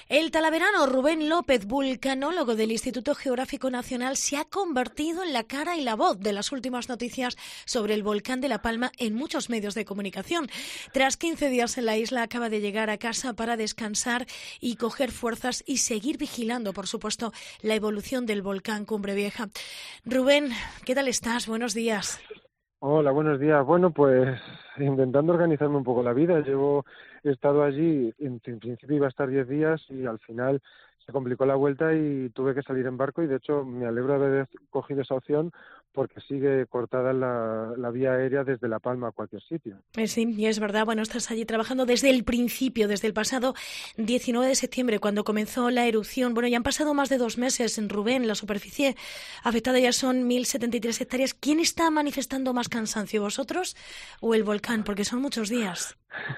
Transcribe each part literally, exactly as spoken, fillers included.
El talaverano Rubén López, vulcanólogo del Instituto Geográfico Nacional, se ha convertido en la cara y la voz de las últimas noticias sobre el volcán de La Palma en muchos medios de comunicación. Tras quince días en la isla, acaba de llegar a casa para descansar y coger fuerzas y seguir vigilando, por supuesto, la evolución del volcán Cumbre Vieja. Rubén, ¿qué tal estás? Buenos días. Hola, buenos días. Bueno, pues intentando organizarme un poco la vida. Llevo, he estado allí, en, en principio iba a estar diez días y al final se complicó la vuelta y tuve que salir en barco y de hecho me alegro de haber cogido esa opción porque sigue cortada la, la vía aérea desde La Palma a cualquier sitio. Eh, Sí, y es verdad. Bueno, estás allí trabajando desde el principio, desde el pasado diecinueve de septiembre, cuando comenzó la erupción. Bueno, ya han pasado más de dos meses en Rubén. La superficie afectada ya son mil setenta y tres hectáreas. ¿Quién está manifestando más cansancio, vosotros o el volcán? Porque son muchos días.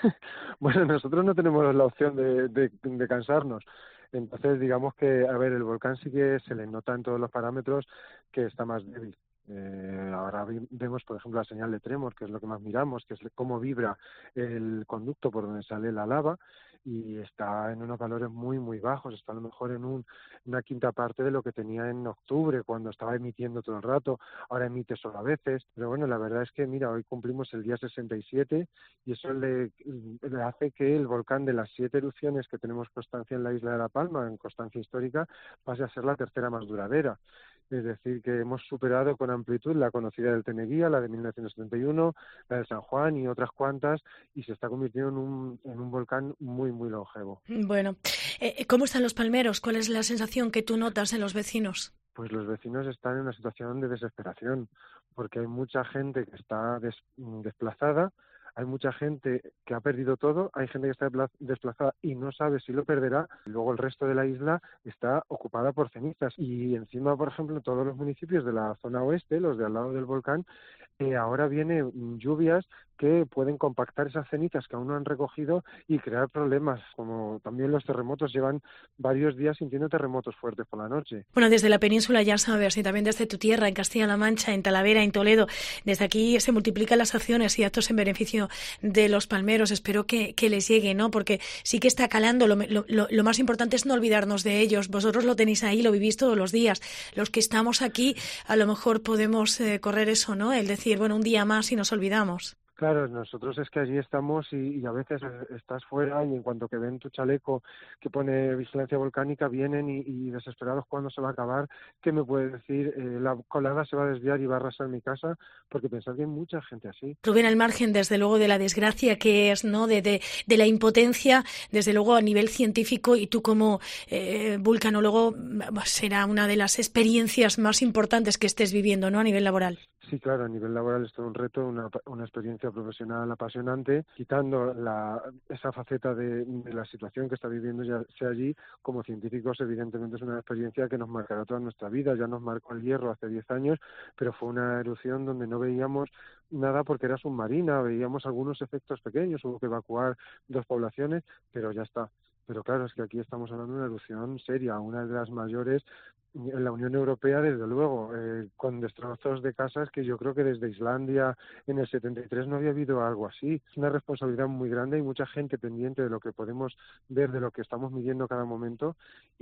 Bueno, nosotros no tenemos la opción de, de, de cansarnos. Entonces, digamos que, a ver, el volcán sí que se le nota en todos los parámetros que está más débil. Eh, ahora vi- vemos, por ejemplo, la señal de tremor, que es lo que más miramos, que es cómo vibra el conducto por donde sale la lava, y está en unos valores muy, muy bajos. Está a lo mejor en un, una quinta parte de lo que tenía en octubre, cuando estaba emitiendo todo el rato. Ahora emite solo a veces. Pero bueno, la verdad es que, mira, hoy cumplimos el día sesenta y siete y eso le, le hace que el volcán, de las siete erupciones que tenemos constancia en la isla de La Palma, en constancia histórica, pase a ser la tercera más duradera. Es decir, que hemos superado con amplitud la conocida del Teneguía, la de mil novecientos setenta y uno, la de San Juan y otras cuantas, y se está convirtiendo en un, en un volcán muy, muy longevo. Bueno, eh, ¿cómo están los palmeros? ¿Cuál es la sensación que tú notas en los vecinos? Pues los vecinos están en una situación de desesperación, porque hay mucha gente que está des, desplazada, hay mucha gente que ha perdido todo, hay gente que está desplazada y no sabe si lo perderá, luego el resto de la isla está ocupada por cenizas y encima, por ejemplo, todos los municipios de la zona oeste, los de al lado del volcán, eh, ahora vienen lluvias que pueden compactar esas cenizas que aún no han recogido y crear problemas, como también los terremotos. Llevan varios días sintiendo terremotos fuertes por la noche. Bueno, desde la península ya sabes, y también desde tu tierra, en Castilla-La Mancha, en Talavera, en Toledo, desde aquí se multiplican las acciones y actos en beneficio de los palmeros. Espero que, que les llegue, ¿no? Porque sí que está calando. Lo, lo, lo más importante es no olvidarnos de ellos. Vosotros lo tenéis ahí, lo vivís todos los días. Los que estamos aquí, a lo mejor podemos eh, correr eso, ¿no? El decir, bueno, un día más y nos olvidamos. Claro, nosotros es que allí estamos y, y a veces estás fuera y en cuanto que ven tu chaleco que pone vigilancia volcánica vienen y, y desesperados cuándo se va a acabar, ¿qué me puede decir? Eh, la colada se va a desviar y va a arrasar mi casa, porque pensad que hay mucha gente así. Rubén, al margen, desde luego, de la desgracia que es, ¿no? De, de, de la impotencia, desde luego, a nivel científico, y tú como eh, vulcanólogo, será una de las experiencias más importantes que estés viviendo, ¿no? A nivel laboral. Sí, claro, a nivel laboral es todo un reto, una, una experiencia profesional apasionante, quitando la, esa faceta de, de la situación que está viviendo ya sea allí. Como científicos, evidentemente es una experiencia que nos marcará toda nuestra vida. Ya nos marcó el Hierro hace diez años, pero fue una erupción donde no veíamos nada porque era submarina, veíamos algunos efectos pequeños, hubo que evacuar dos poblaciones, pero ya está. Pero claro, es que aquí estamos hablando de una erupción seria, una de las mayores en la Unión Europea, desde luego, eh, con destrozos de casas que yo creo que desde Islandia en el setenta y tres no había habido algo así. Es una responsabilidad muy grande, hay mucha gente pendiente de lo que podemos ver, de lo que estamos midiendo cada momento,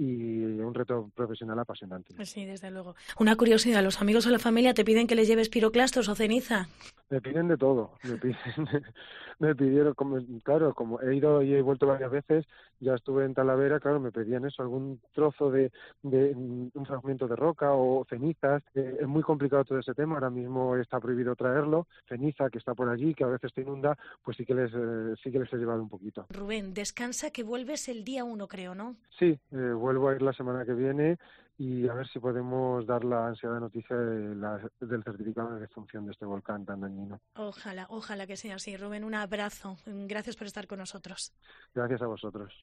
y un reto profesional apasionante. Sí, desde luego. Una curiosidad, ¿los amigos o la familia te piden que les lleves piroclastos o ceniza? Me piden de todo, me piden, me pidieron, como, claro, como he ido y he vuelto varias veces, ya estuve en Talavera, claro, me pedían eso, algún trozo de, de un fragmento de roca o cenizas. Eh, es muy complicado todo ese tema, ahora mismo está prohibido traerlo. Ceniza que está por allí, que a veces te inunda, pues sí que les eh, sí que les he llevado un poquito. Rubén, descansa, que vuelves el día uno, creo, ¿no? Sí, eh, vuelvo a ir la semana que viene y a ver si podemos dar la ansiada noticia de la, del certificado de defunción de este volcán tan dañino. Ojalá, ojalá que sea así. Rubén, un abrazo. Gracias por estar con nosotros. Gracias a vosotros.